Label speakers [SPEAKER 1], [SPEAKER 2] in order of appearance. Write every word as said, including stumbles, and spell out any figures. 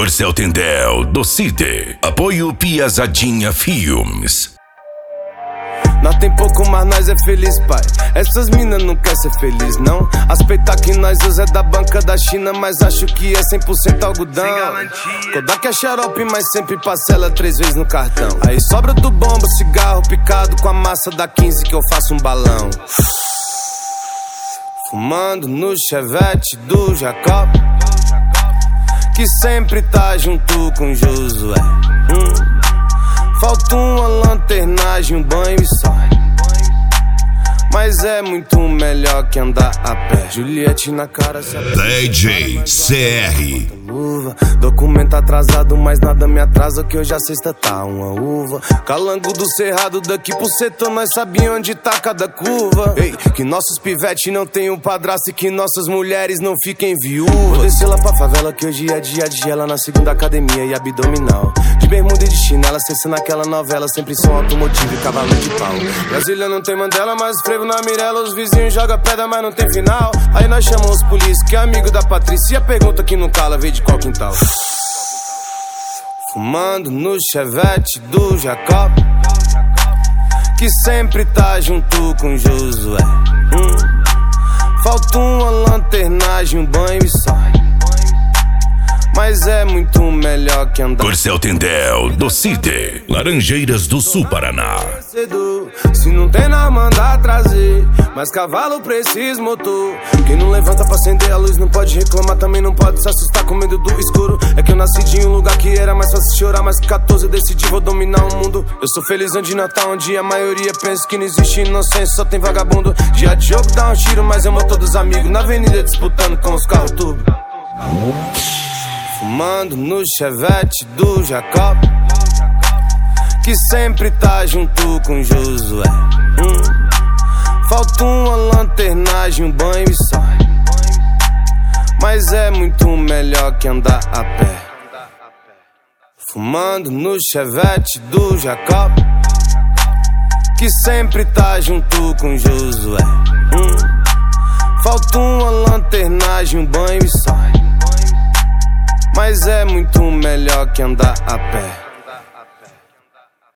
[SPEAKER 1] Corcel Tendel, do Cide. Apoio Piazadinha Filmes.
[SPEAKER 2] Nós tem pouco, mas nós é feliz, pai. Essas minas não quer ser feliz, não. As peitas que nós usa é da banca da China, mas acho que é cem por cento algodão. Kodak é xarope, mas sempre parcela três vezes no cartão. Aí sobra do bombo, cigarro picado com a massa da quinze que eu faço um balão. Fumando no chevette do Jacob, que sempre tá junto com Josué. hum. Falta uma lanternagem, um banho e só. Mas é muito melhor que andar a pé. Juliette na cara se
[SPEAKER 1] D J C R.
[SPEAKER 2] Luva. Documento atrasado, mas nada me atrasa, que hoje a sexta tá uma uva. Calango do cerrado, daqui pro setor nós sabíamos onde tá cada curva. Ei, que nossos pivete não tem um padrasto e que nossas mulheres não fiquem viúvas. Vou descer lá pra favela, que hoje é dia de ela na segunda academia e abdominal. De bermuda e de chinela, cessando aquela novela, sempre som automotivo e cavalo de pau. Brasília não tem Mandela, mas frevo na Mirella, os vizinhos jogam pedra, mas não tem final. Aí nós chamamos os polícia, que é amigo da Patrícia, e a pergunta que não cala veio de qual quintal. Fumando no chevette do Jacob, que sempre tá junto com Josué. hum. Falta uma lanternagem, um banho e só. Mas é muito melhor que andar.
[SPEAKER 1] Corcel Tendel, do Cide. Laranjeiras do Sul, Paraná.
[SPEAKER 2] Se não tem na mandar trazer, mas cavalo precisa motor. Quem não levanta pra acender a luz não pode reclamar, também não pode se assustar com medo do escuro. É que eu nasci de um lugar que era mais fácil chorar, mas com catorze eu decidi vou dominar o mundo. Eu sou feliz onde Natal, onde a maioria pensa que não existe inocência, só tem vagabundo. Dia de jogo dá um tiro, mas eu todos os amigos na avenida disputando com os carros turbo. Fumando no chevette do Jacob, que sempre tá junto com Josué. hum. Falta uma lanternagem, um banho e só. Mas é muito melhor que andar a pé. Fumando no chevette do Jacob, que sempre tá junto com Josué. hum. Falta uma lanternagem, um banho e só. Mas é muito melhor que andar a pé.